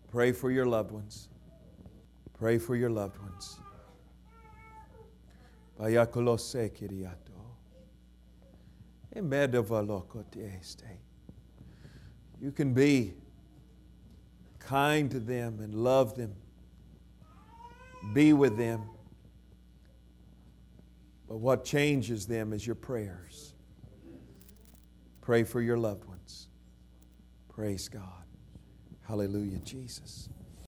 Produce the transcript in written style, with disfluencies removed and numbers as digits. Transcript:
Pray for your loved ones. Pray for your loved ones. Bayakolose kiriato. You can be kind to them and love them. Be with them. But what changes them is your prayers. Pray for your loved ones. Praise God. Hallelujah, Jesus.